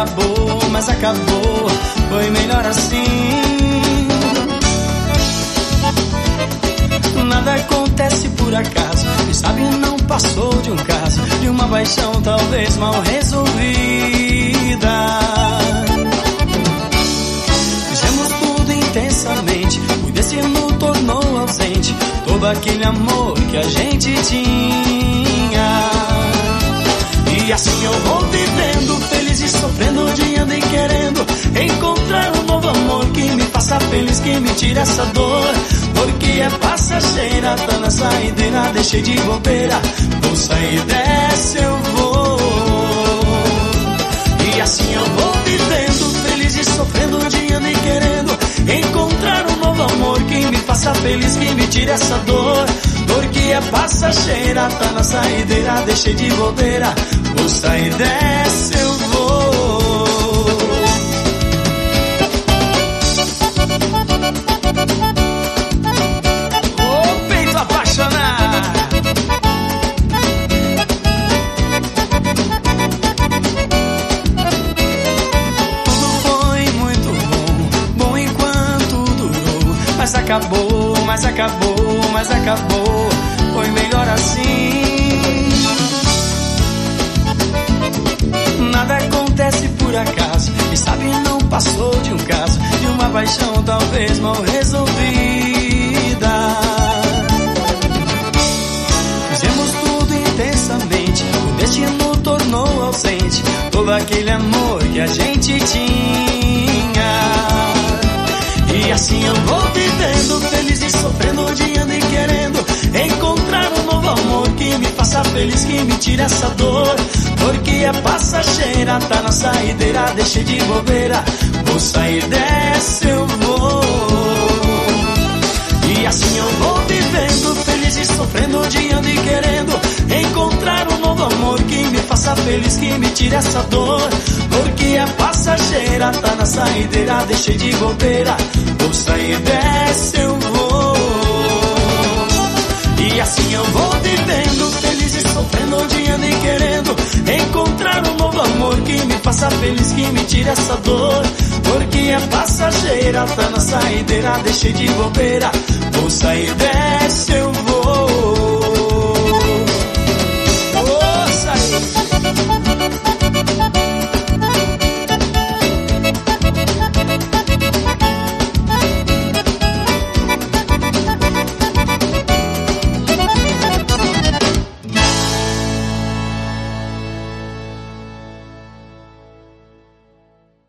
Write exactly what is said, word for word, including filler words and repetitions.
acabou, mas acabou, foi melhor assim. Nada acontece por acaso, quem sabe não passou de um caso, de uma paixão talvez mal resolvida. Fizemos tudo intensamente, o destino tornou ausente todo aquele amor que a gente tinha. E assim eu vou vivendo, feliz e sofrendo, odiando e querendo encontrar um novo amor que me faça feliz, que me tire essa dor. Porque é passageira, tá na saideira, deixei de bobeira, vou sair dessa, eu vou. E assim eu vou vivendo, feliz e sofrendo, odiando e querendo encontrar um novo amor que me faça feliz, que me tire essa dor. Porque é passageira, tá na saideira, deixei de bobeira, vou sair dessa, eu vou. Ô peito apaixonado, tudo foi muito bom, bom enquanto durou, mas acabou, mas acabou, mas acabou, foi melhor assim. Nada acontece por acaso, quem sabe não passou de um caso, de uma paixão talvez mal resolvida. Fizemos tudo intensamente, o destino tornou ausente todo aquele amor que a gente tinha. E assim eu vou vivendo, feliz e sofrendo, odiando e querendo encontrar um novo amor que me faça feliz, que me tire essa dor. Porque é passageira, tá na saideira, deixei de bobeira, vou sair dessa, eu vou. E assim eu vou vivendo, feliz e sofrendo, odiando e querendo encontrar um novo amor que me faça feliz, que me tire essa dor. Porque é passageira, tá na saideira, deixei de bobeira, vou sair dessa, eu vou. E assim eu vou vivendo, feliz e sofrendo, odiando e querendo encontrar um novo amor que me faça feliz, que me tire essa dor. Porque é passageira, tá na saideira, deixei de bobeira, vou sair dessa, eu vou.